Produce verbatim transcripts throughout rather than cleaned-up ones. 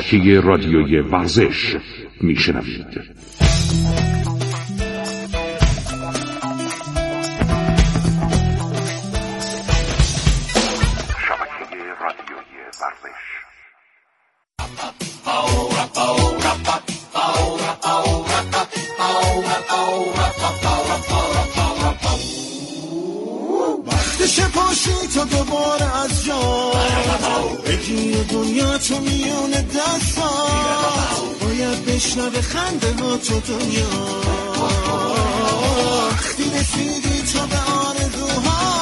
شبکه رادیویی ورزش میشنوید. شبکه رادیویی ورزش. وقتش پاشی تا دوباره از جا بگیر دنیا تو میون دستا، باید بشنوه خنده ها تو دنیا وقتی رسیدی تو به آرزوها.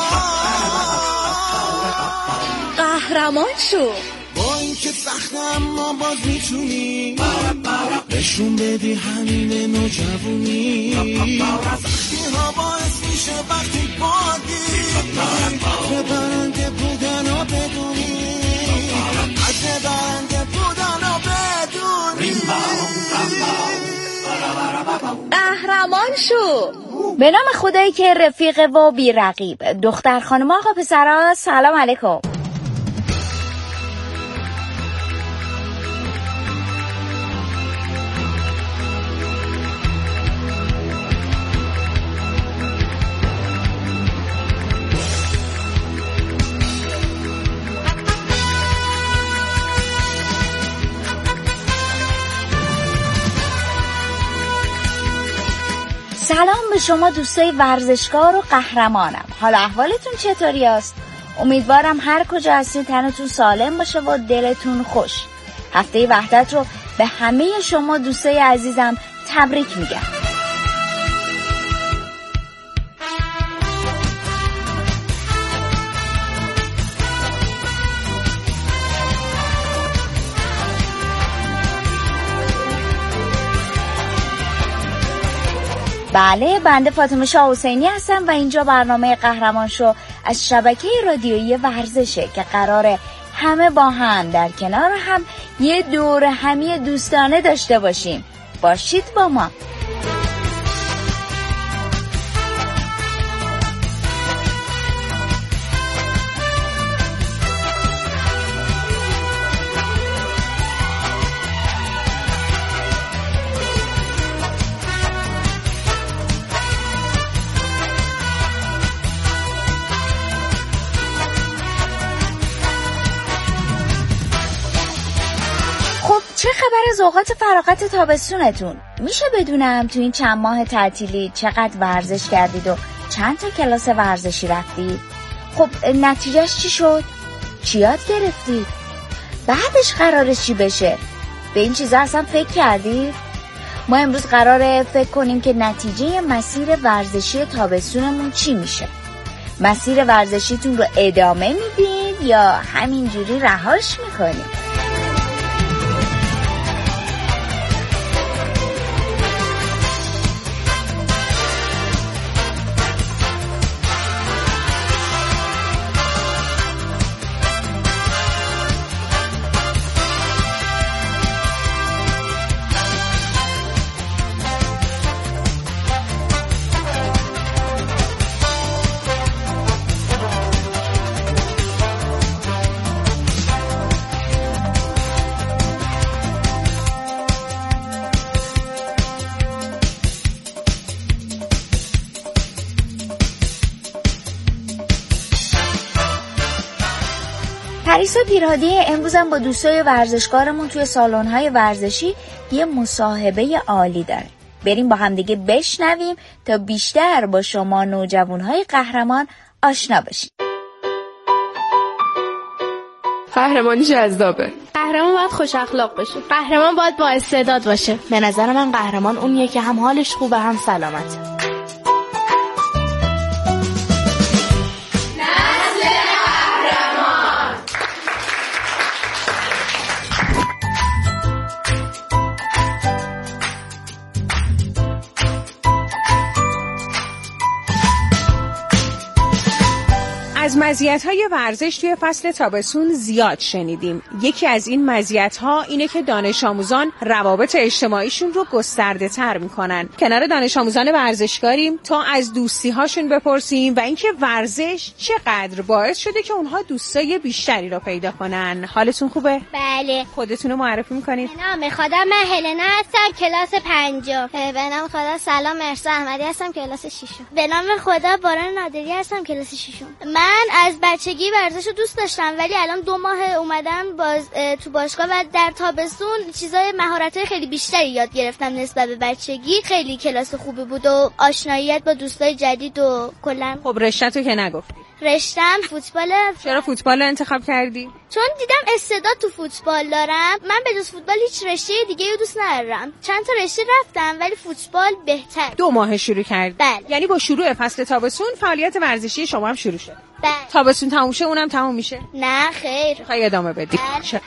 قهرمان شو با این که سخته اما باز میتونی نشون بدی همین نوجوانی. سختی ها باعث میشه وقتی بادی به برنده بودن ها بدونی، از برنده بودن ها بدونی. قهرمان شو به نام خدایی که رفیق و بی رقیب. دختر خانم آقا پسرها سلام علیکم. سلام به شما دوستای ورزشکار و قهرمانم. حالا احوالتون چطوری است؟ امیدوارم هر کجا هستید تنتون سالم باشه و دلتون خوش. هفته وحدت رو به همه شما دوستای عزیزم تبریک میگم. بله، بنده فاطمه شاه حسینی هستم و اینجا برنامه قهرمان شو از شبکه رادیویی ورزشه که قراره همه با هم در کنار هم یه دور همی دوستانه داشته باشیم. باشید با ما. چه خبر از اوقات فراغت تابستونتون؟ میشه بدونم تو این چند ماه تعطیلی چقدر ورزش کردید و چند تا کلاس ورزشی رفتید؟ خب نتیجهش چی شد؟ چی یاد گرفتید؟ بعدش قراره چی بشه؟ به این چیزا اصلا فکر کردید؟ ما امروز قراره فکر کنیم که نتیجه مسیر ورزشی تابستونمون چی میشه؟ مسیر ورزشیتون رو ادامه میدید یا همینجوری رهاش میکنید؟ پریسا پیرهادی امروزم با دوستای ورزشکارمون توی سالن‌های ورزشی یه مصاحبه عالی داره. بریم با هم دیگه بشنویم تا بیشتر با شما نوجوان‌های قهرمان آشنا بشیم. قهرمانی جذابه. قهرمان باید خوش اخلاق باشه. قهرمان باید با استعداد باشه. به نظر من قهرمان اونیه که هم حالش خوبه هم سلامته. از از مزیت‌های ورزش توی فصل تابستون زیاد شنیدیم. یکی از این مزیت‌ها اینه که دانش آموزان روابط اجتماعیشون رو گسترده‌تر می‌کنن. کنار دانش آموزان ورزشکاریم تا از دوستی‌هاشون بپرسیم و اینکه ورزش چقدر باعث شده که اونها دوستای بیشتری رو پیدا کنن. حالتون خوبه؟ بله. خودتون رو معرفی می‌کنید؟ به نام خدا، من هلنا هستم، کلاس پنجم. به نام خدا، سلام، مرسا احمدی هستم، کلاس ششم. به نام خدا، باران نادری هستم، کلاس ششم. من از بچگی ورزش رو دوست داشتم ولی الان دو ماه اومدم باز تو باشگاه و در تابستون چیزای مهارت‌های خیلی بیشتری یاد گرفتم نسبت به بچگی. خیلی کلاس خوبی بود و آشناییت با دوستای جدید و کلا. خب رشته‌تو که نگفتی؟ رشتم فوتبال. چرا فوتبال رو انتخاب کردی؟ چون دیدم استعداد تو فوتبال دارم. من به جز فوتبال هیچ رشته دیگه رو دوست ندارم. چند تا رشته رفتم ولی فوتبال بهتر. دو ماه شروع کرد. بله. یعنی با شروع فصل تابستون فعالیت ورزشی شما هم شروع شد. بله. تابستون تموم شه اونم تموم میشه؟ نه خیر. خیلی ادامه بدی.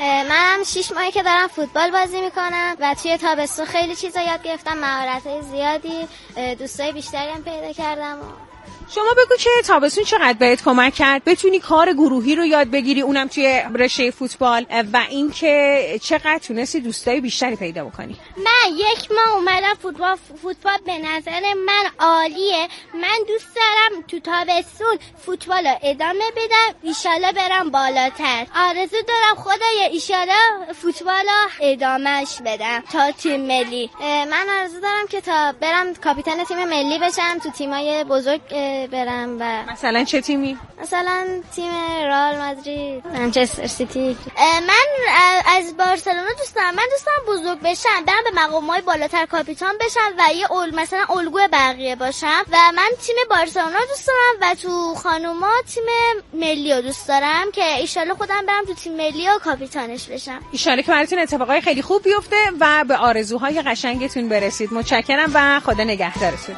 من شش ماهی که دارم فوتبال بازی میکنم و توی تابستون خیلی چیزا یاد گرفتم، مهارت‌های زیادی، دوستای بیشتری هم پیدا کردم. شما بگو که تابستون چقدر بهت کمک کرد بتونی کار گروهی رو یاد بگیری، اونم توی رشته فوتبال، و اینکه چقدر تونستی دوستای بیشتری پیدا بکنی؟ من یک ماه اومدم فوتبال. فوتبال به نظر من عالیه. من دوست دارم تو تابستون فوتبال رو ادامه بدم، ایشالا برم بالاتر. آرزو دارم خدایا ایشالا فوتبال رو ادامهش بدم تا تیم ملی. من آرزو دارم که تا برم کاپیتان تیم ملی بشم، تو تیمای بزرگ برم. و مثلا چه تیمی؟ مثلا تیم رئال مادرید، منچستر سیتی. من از بارسلونا دوست دارم. من دوست دارم بزرگ بشم، برم به مقام‌های بالاتر، کاپیتان بشم و یه اول مثلا الگوی بقیه باشم. و من تیم بارسلونا دوست دارم و تو خانوما تیم ملی رو دوست دارم که ایشالا خودم برم تو تیم ملی و کاپیتانش بشم. ایشالا که براتون اتفاقای خیلی خوب بیفته و به آرزوهای قشنگتون برسید. متشکرم و خدا نگهدارتون.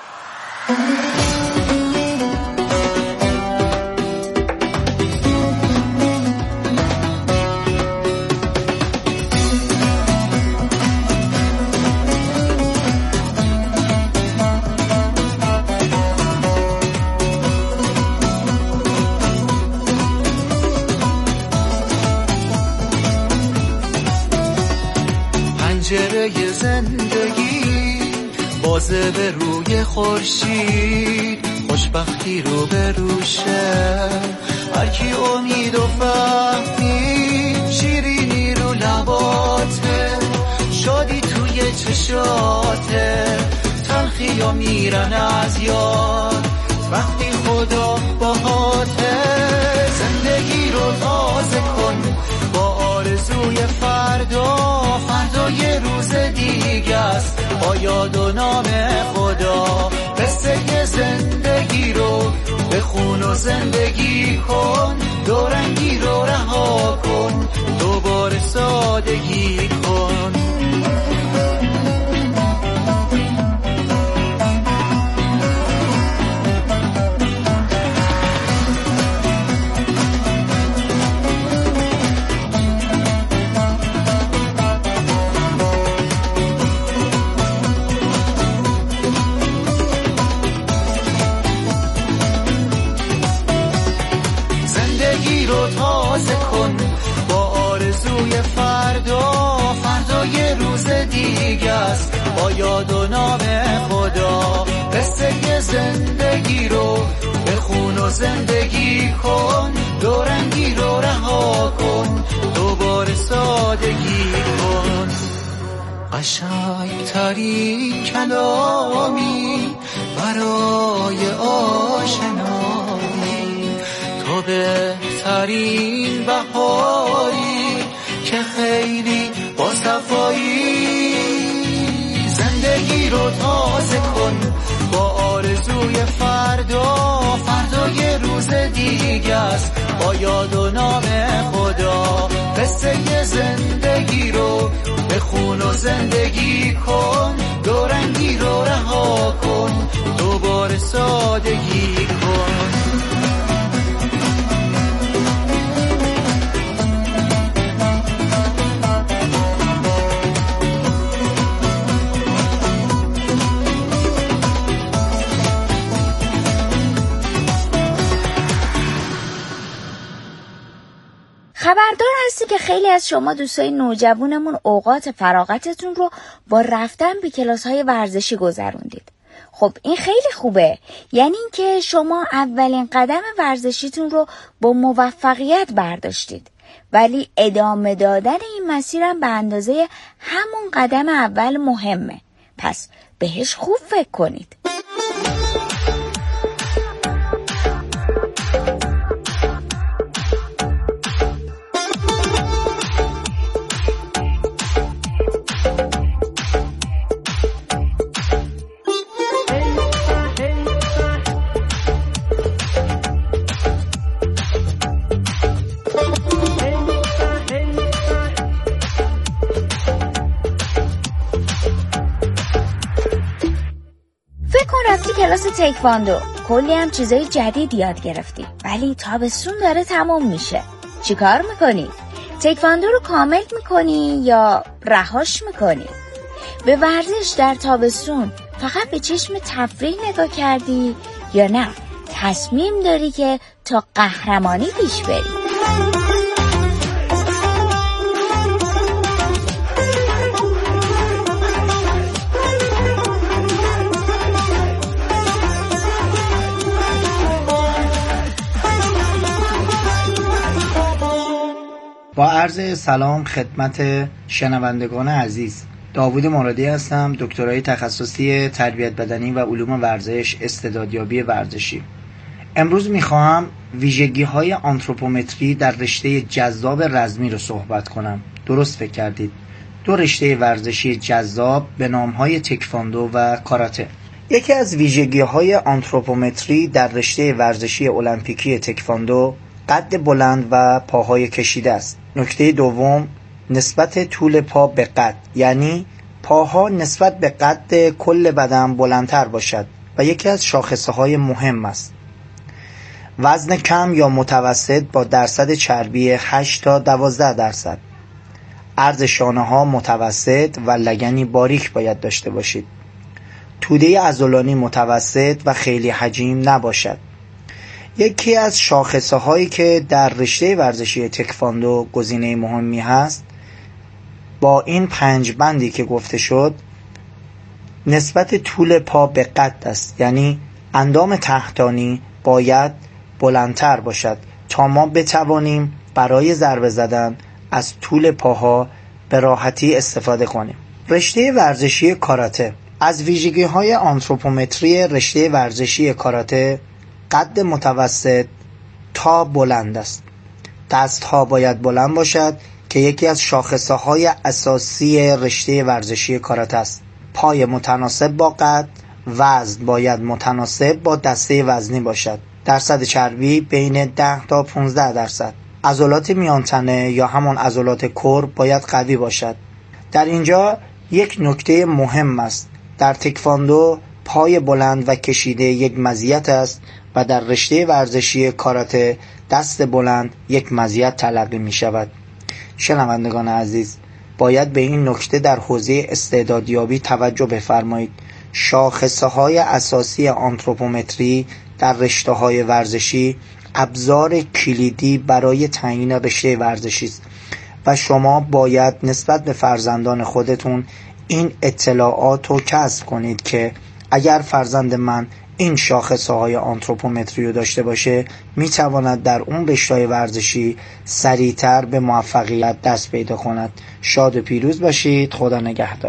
پنجره زندگی بازه به روی خورشید، خوشبختی رو به روشه، هر کی امید و فهمی، شیرینی رو لباته، شادی توی چشاته، تلخی و میرن از یاد وقتی خدا باهاته. زندگی رو تازه کن با آرزوی فردا، فردا یه روز دیگه است با یاد و نام خدا. قصه زندگی رو بخون و زندگی کن، دورنگی رو رها کن، دوباره سادگی کن. تازه کن با آرزوی فردا، فردا یه روز دیگه است با یاد و نام خدا. قصه زندگی رو بخون و زندگی کن، دورنگی رو رها کن، دوباره سادگی کن. قشنگ ترین کلامی برای آشنایی، تو بهترین بهاری که خیلی با صفایی. زندگی رو تازه کن با آرزوی فردا، فردا یه روز دیگه است با یاد و نام خدا. قصه زندگی رو بخون و زندگی کن، دورنگی رو رها کن، دوباره سادگی کن. خیلی از شما دوستای نوجوانمون اوقات فراغتتون رو با رفتن به کلاس‌های ورزشی گذروندید. خب این خیلی خوبه، یعنی اینکه شما اولین قدم ورزشیتون رو با موفقیت برداشتید، ولی ادامه دادن این مسیرم به اندازه همون قدم اول مهمه. پس بهش خوب فکر کنید. کلاس تکواندو کلی هم چیزای جدید یاد گرفتی، ولی تابستون داره تموم میشه. چی کار میکنی؟ تکواندو رو کامل میکنی یا رهاش میکنی؟ به ورزش در تابستون فقط به چشم تفریح نگاه کردی یا نه تصمیم داری که تا قهرمانی پیش بری؟ با عرض سلام خدمت شنوندگان عزیز، داوود مرادی هستم، دکترای تخصصی تربیت بدنی و علوم ورزش، استعدادیابی ورزشی. امروز میخواهم ویژگی‌های آنتروپومتری در رشته جذاب رزمی رو صحبت کنم. درست فکر کردید، دو رشته ورزشی جذاب به نام‌های تکواندو و کاراته. یکی از ویژگی‌های آنتروپومتری در رشته ورزشی المپیکی تکواندو قد بلند و پاهای کشیده است. نکته دوم، نسبت طول پا به قد، یعنی پاها نسبت به قد کل بدن بلندتر باشد و یکی از شاخصه‌های مهم است. وزن کم یا متوسط با درصد چربی هشت تا دوازده درصد. عرض شانه‌ها متوسط و لگنی باریک باید داشته باشید. توده عضلانی متوسط و خیلی حجیم نباشد. یکی از شاخصه هایی که در رشته ورزشی تکواندو گزینه مهمی هست، با این پنج بندی که گفته شد، نسبت طول پا به قد است، یعنی اندام تحتانی باید بلندتر باشد تا ما بتوانیم برای ضربه زدن از طول پاها به راحتی استفاده کنیم. رشته ورزشی کاراته. از ویژگی های آنتروپومتری رشته ورزشی کاراته قد متوسط تا بلند است. دست ها باید بلند باشد که یکی از شاخصه های اساسی رشته ورزشی کاراته است. پای متناسب با قد، وزن باید متناسب با دسته وزنی باشد. درصد چربی بین ده تا پانزده درصد. عضلات میان تنه یا همان عضلات کور باید قوی باشد. در اینجا یک نکته مهم است. در تکواندو پای بلند و کشیده یک مزیت است و در رشته ورزشی کاراته دست بلند یک مزیت تلقی می شود. شنوندگان عزیز، باید به این نکته در حوزه استعدادیابی توجه بفرمایید. شاخصه های اساسی آنتروپومتری در رشته های ورزشی ابزار کلیدی برای تعیین رشته ورزشی است و شما باید نسبت به فرزندان خودتون این اطلاعات رو کسب کنید که اگر فرزند من این شاخصه های آنتروپومتری رو داشته باشه، میتواند در اون رشته ورزشی سریعتر به موفقیت دست پیدا کند. شاد و پیروز باشید. خدا نگهدار.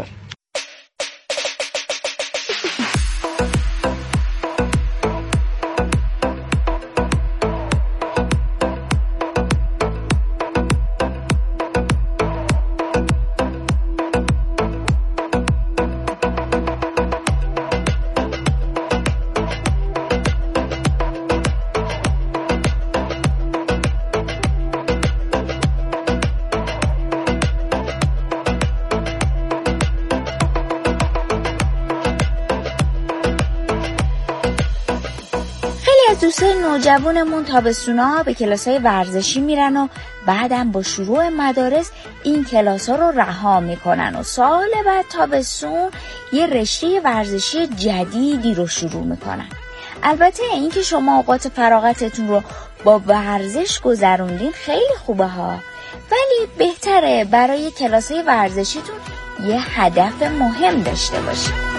دوستای نوجوانمون تابستونا به کلاسای ورزشی میرن و بعدم با شروع مدارس این کلاسا رو رها میکنن و سال بعد تابستون یه رشته ورزشی جدیدی رو شروع میکنن. البته این که شما اوقات فراغتتون رو با ورزش گذروندین خیلی خوبه ها، ولی بهتره برای کلاس‌های ورزشیتون یه هدف مهم داشته باشید.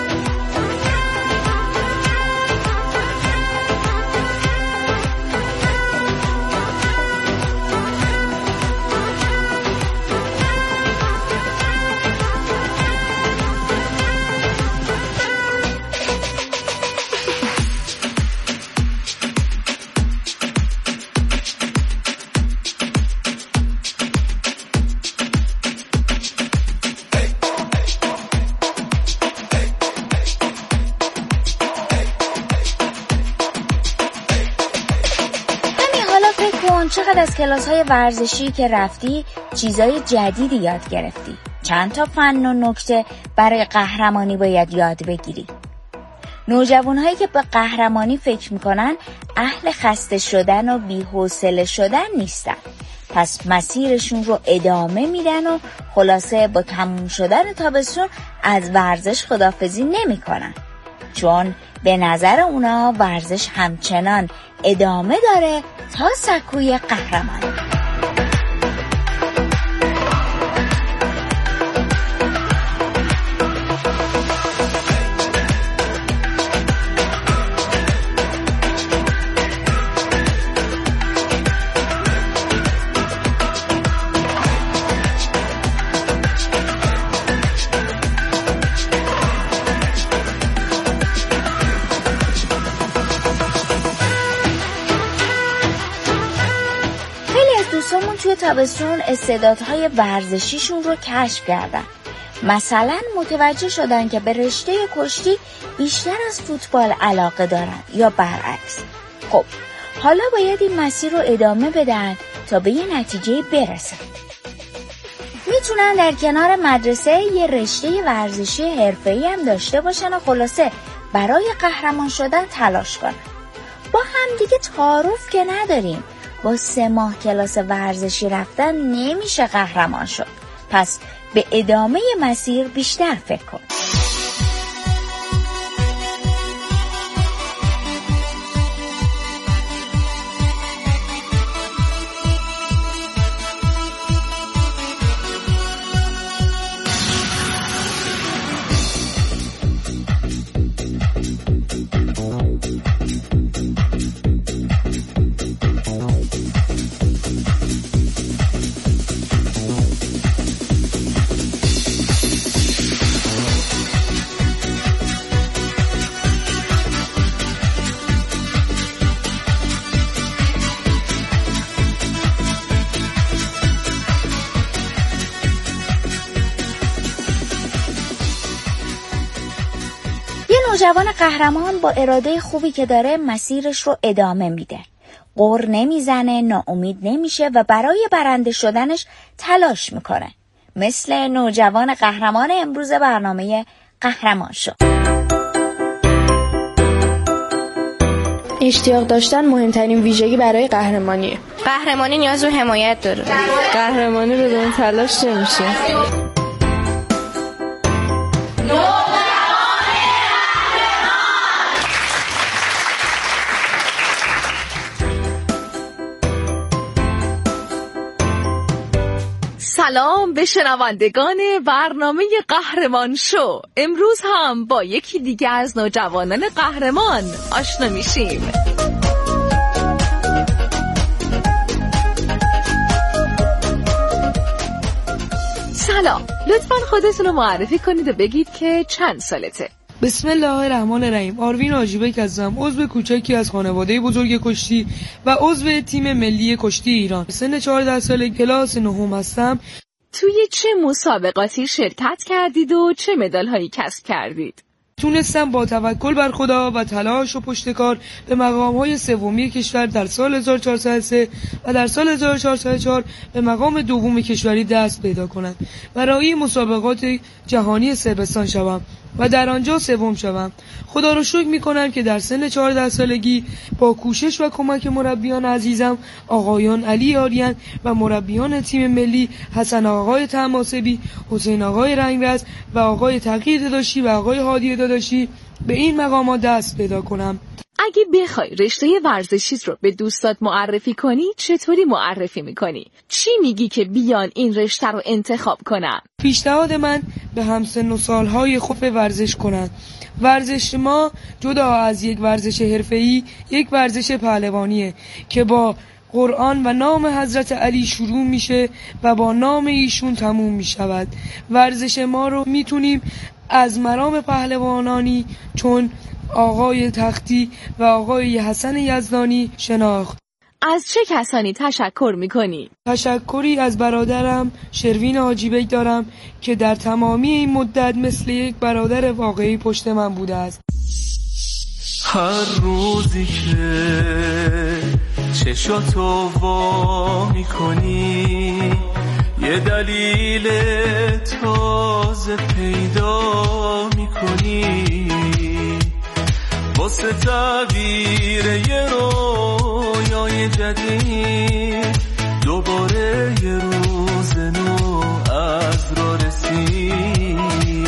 چقدر از کلاس‌های ورزشی که رفتی چیزای جدیدی یاد گرفتی. چند تا فن و نکته برای قهرمانی باید یاد بگیری. نوجوان‌هایی که به قهرمانی فکر می‌کنن اهل خسته شدن و بی‌حوصله شدن نیستن. پس مسیرشون رو ادامه میدن و خلاصه با تموم شدن تابستون از ورزش خداحافظی نمی‌کنن. چون به نظر اونا ورزش همچنان ادامه داره تا سکوی قهرمان. دوستامون توی تابستون استعدادهای ورزشیشون رو کشف کردن. مثلا متوجه شدن که به رشته کشتی بیشتر از فوتبال علاقه دارن یا برعکس. خب حالا باید این مسیر رو ادامه بدن تا به یه نتیجه برسن. میتونن در کنار مدرسه یه رشته ورزشی حرفه‌ای هم داشته باشن و خلاصه برای قهرمان شدن تلاش کنن. با هم دیگه تعارف که نداریم. با سه ماه کلاس ورزشی رفتن نمیشه قهرمان شد. پس به ادامه مسیر بیشتر فکر کن. نوجوان قهرمان با اراده خوبی که داره مسیرش رو ادامه میده. غر نمیزنه، ناامید نمیشه و برای برنده شدنش تلاش میکنه. مثل نوجوان قهرمان امروز برنامه قهرمان شو. اشتیاق داشتن مهمترین ویژگی برای قهرمانیه. قهرمانی نیاز به حمایت داره. قهرمانی بدون تلاش نمیشه. سلام به شنوندگان برنامه قهرمان شو. امروز هم با یکی دیگه از نوجوانان قهرمان آشنا میشیم. سلام، لطفاً خودتون رو معرفی کنید و بگید که چند سالته. بسم الله الرحمن الرحیم. آروین حاجیبک هستم، عضو کوچکی از خانواده بزرگ کشتی و عضو تیم ملی کشتی ایران. سن چهارده ساله، کلاس نهم هستم. توی چه مسابقاتی شرکت کردید و چه مدال‌هایی کسب کردید؟ تونستم با توکل بر خدا و تلاش و پشتکار به مقام‌های سومی کشور در سال هزار و چهارصد و سه و در سال هزار و چهارصد و چهار به مقام دوم کشوری دست پیدا کنم و راهی مسابقات جهانی صربستان شوم و در آنجا سوم شوم. خدا را شکر می‌کنم که در سن چهارده سالگی با کوشش و کمک مربیان عزیزم آقایان علی آریان و مربیان تیم ملی حسن آقای طهماسبی، حسین آقای رنگرز و آقای تقی داداشی و آقای هادی داداشی به این مقامات دست پیدا کنم. اگه بخوای رشته ورزشیت رو به دوستات معرفی کنی چطوری معرفی میکنی؟ چی میگی که بیان این رشته رو انتخاب کنن؟ پیشنهاد من به همسن و سالهای خوب ورزش کنن. ورزش ما جدا از یک ورزش حرفه‌ای یک ورزش پهلوانیه که با قرآن و نام حضرت علی شروع میشه و با نام ایشون تموم میشود. ورزش ما رو میتونیم از مرام پهلوانانی چون آقای تختی و آقای حسن یزدانی شناخت. از چه کسانی تشکر میکنی؟ تشکری از برادرم شروین حاجیبک دارم که در تمامی این مدت مثل یک برادر واقعی پشت من بوده است. هر روزی که چشاتو وا میکنی یه دلیل تازه پیدا میکنی واسه تعبیر یه رویای جدید دوباره یه روز نو از را رسید.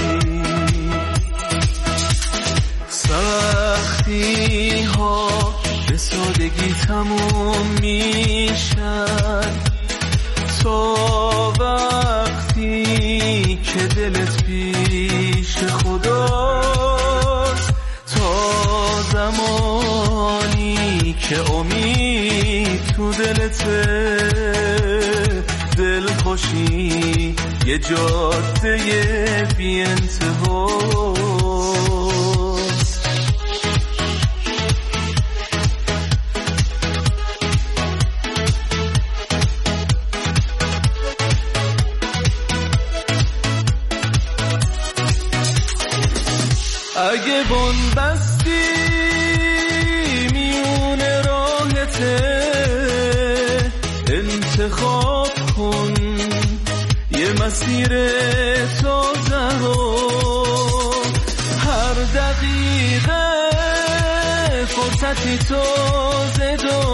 سختی ها به سادگی تموم میشن تا وقتی که دلت پیش خداست، تا زمانی که امید تو دلته، دل خوشی یه جاده بی انتهاست. اگه بن بستی میون راهته انتخاب کن یه مسیر تازه رو، هر دقیقه فرصتی تازه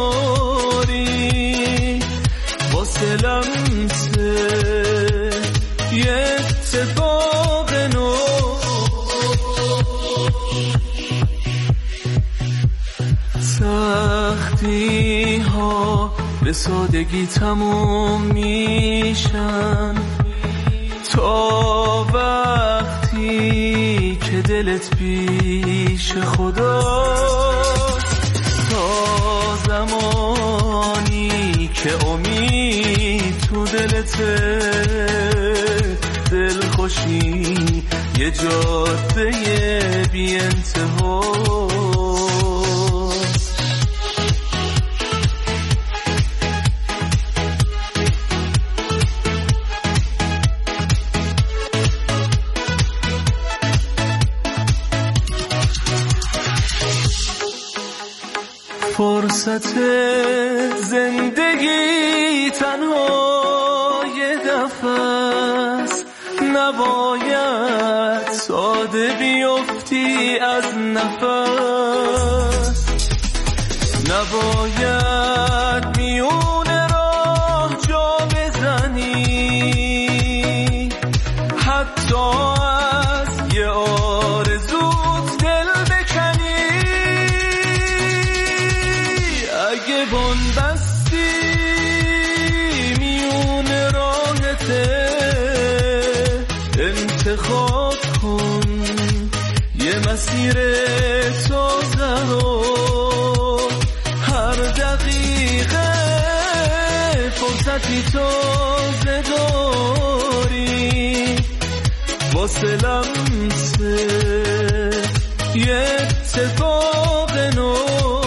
داری واسه لمسه یه اتفاق نو. سختی ها به سادگی تموم میشن تا وقتی که دلت پیش خداست، تا زمانی که امید تو دلته، دل خوشی یه جاده بی انتهاست. فرصت زندگی تنها یه دفعه است، نباید ساده بیفتی از نفس، نباید میون راه جا بزنی، حتی از یه آرزوت دل بکنی. اگه بن بستی میون راهته انتخاب کن یه مسیر تازه رو، هر دقیقه فرصتی تازه داری واسه لمسه یه اتفاق نو.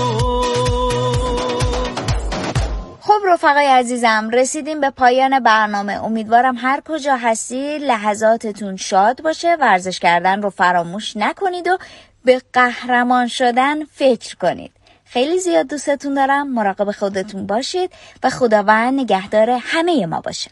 خب رفقای عزیزم، رسیدیم به پایان برنامه. امیدوارم هر کجا هستی لحظاتتون شاد باشه، ورزش کردن رو فراموش نکنید و به قهرمان شدن فکر کنید. خیلی زیاد دوستتون دارم، مراقب خودتون باشید و خداوند نگهدار همه ما باشه.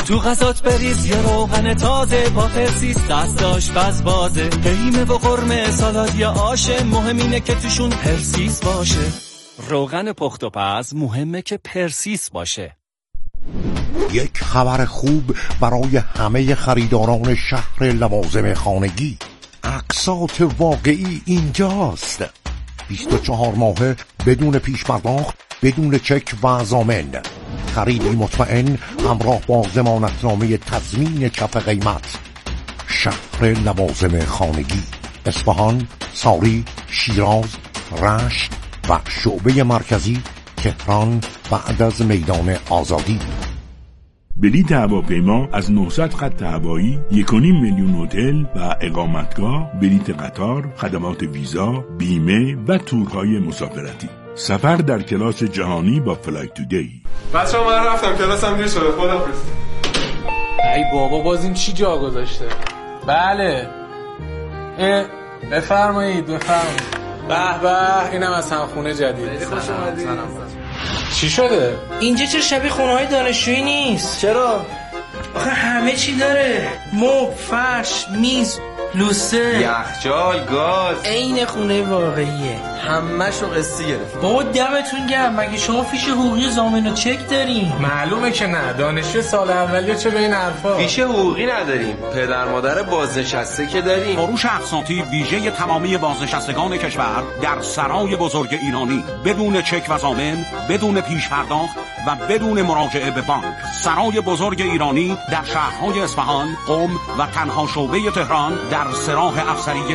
تو غذات بریز یه روغن تازه با پرسیس دست آشپز بازه. قیمه و قرمه سالاد یا آشه مهم اینه که توشون پرسیس باشه. روغن پخت و پز مهمه که پرسیس باشه. یک خبر خوب برای همه خریداران شهر لوازم خانگی. اقساط واقعی اینجاست. بیست و چهار ماهه بدون پیش پرداخت، بدون چک و ضامن. خریدی مطمئن همراه با ضمانتنامه تضمین کف قیمت. شهر لوازم خانگی، اصفهان، ساری، شیراز، رشت و شعبه مرکزی تهران بعد از میدان آزادی. بلیط هواپیما از نهصد خط هوایی، یک و نیم میلیون هتل و اقامتگاه، بلیط قطار، خدمات ویزا، بیمه و تورهای مسافرتی. سفر در کلاس جهانی با فلایت تودی. بچه‌ها من رفتم کلاسم دیر شده. خداحافظ. ای بابا باز این چی جا گذاشته؟ بله. اه بفرمایید بفرمایید. به به اینم از همخونه جدید. خوش اومدید. چی شده؟ اینجا چه شبیه خونه‌های دانشجویی نیست؟ چرا؟ آخه همه چی داره. مبل، فرش، میز، لوسه، یخچال، گاز. عین خونه واقعیه. همه‌شو قسطی گرفت. بابا دمتون گرم. مگه شما فیش حقوقی ضامن و چک دارین؟ معلومه که نه. دانشجو سال اولیه چه به این حرفا؟ فیش حقوقی نداریم. پدر مادر بازنشسته که داریم. فروش اقساطی ویژه تمامی بازنشستگان کشور در سرای بزرگ ایرانی، بدون چک و ضامن، بدون پیش پرداخت و بدون مراجعه به بانک. سرای بزرگ ایرانی در شهرهای اصفهان، قم و تنها شعبه تهران در سراح افسریه.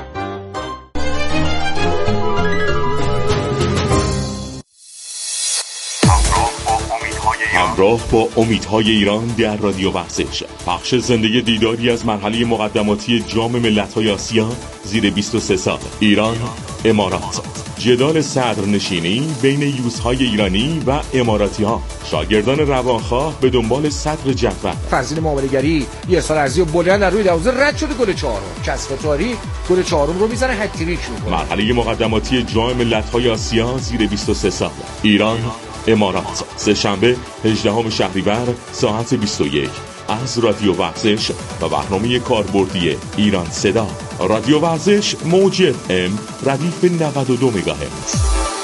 همراه با امیدهای ایران در رادیو ورزش، پخش زنده دیداری از مرحله مقدماتی جام ملت‌های آسیا زیر بیست و سه سال. ایران امارات، جدال صدرنشینی بین یوزهای ایرانی و اماراتی ها. شاگردان روانخواه به دنبال صدر جدول. فرزین معامله‌گری یه سال ارزی بلند در روی دروازه رد شده، گل چهارم. کسب تاری گل چهارم رو میزنه، هتریک میکنه. مرحله مقدماتی جام ملت‌های آسیا زیر بیست و سه سال. ایران امارات، سه شنبه هجدهم شهریور ساعت بیست و یک از رادیو ورزش و برنامه کاربردی ایران صدا. رادیو ورزش موج اف ام ردیف نود و دو مگاهرتز.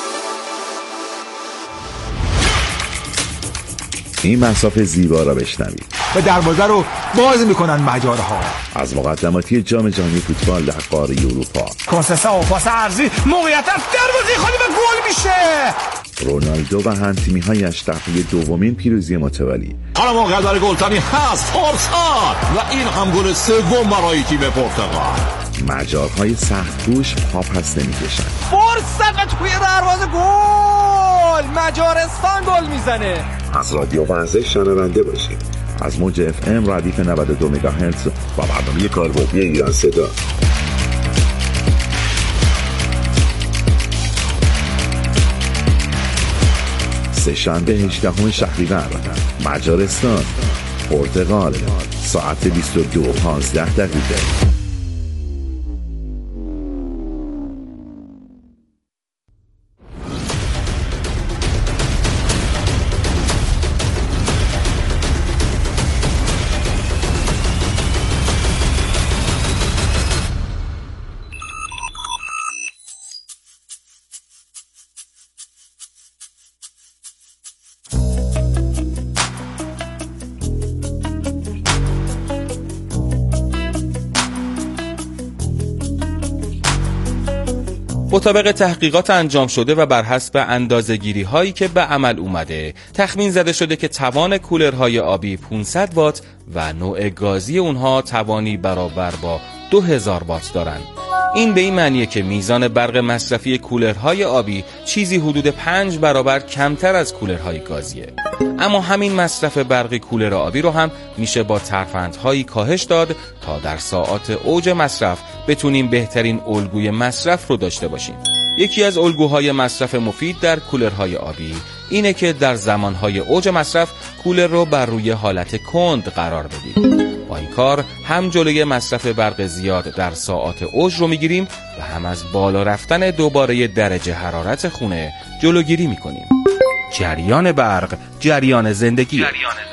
این مسافه زیبا را بشنوید. و دروازه رو باز میکنن مجارها. از مقدماتی جام جهانی فوتبال در قاره اروپا. کنسسا و پاس عرضی، موقعیت از دروازه خالی و گل میشه. رونالدو و هم‌تیمی‌هایش دفعه دومین پیروزی متوالی. حالا موقعیت برای گلزنی هست، فرصت و این هم گل سوم برای تیم پرتغال. مجارهای سخت‌کوش پا پس نمی‌کشند. فرصت توی دروازه، گل! مجارستان گل میزنه. از رادیو ورزش شنونده باشید. از موج اف ام ردیف نود و دو مگاهرتز و برنامه کاربردی ایران صدا. سه شنبه هجدهم شهریور مجارستان پرتغال ساعت بیست و دو و پانزده دقیقه. مطابق تحقیقات انجام شده و بر حسب اندازه‌گیری هایی که به عمل اومده، تخمین زده شده که توان کولرهای آبی پانصد وات و نوع گازی اونها توانی برابر با دو هزار وات دارن. این به این معنیه که میزان برق مصرفی کولرهای آبی چیزی حدود پنج برابر کمتر از کولرهای گازیه. اما همین مصرف برق کولر آبی رو هم میشه با ترفندهایی کاهش داد تا در ساعات اوج مصرف بتونیم بهترین الگوی مصرف رو داشته باشیم. یکی از الگوهای مصرف مفید در کولرهای آبی اینه که در زمانهای اوج مصرف کولر رو بر روی حالت کند قرار بدیم. با این کار هم جلوی مصرف برق زیاد در ساعات اوج رو میگیریم و هم از بالا رفتن دوباره درجه حرارت خونه جلوگیری میکنیم. جریان برق، جریان زندگی.